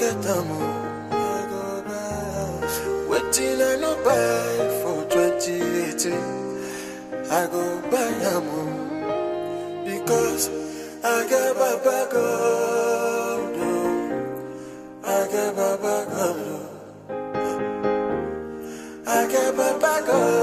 get them, I go buy. Waiting I no buy for 2018. I go buy them, because I get Baba God. I get Baba God. I get Baba God.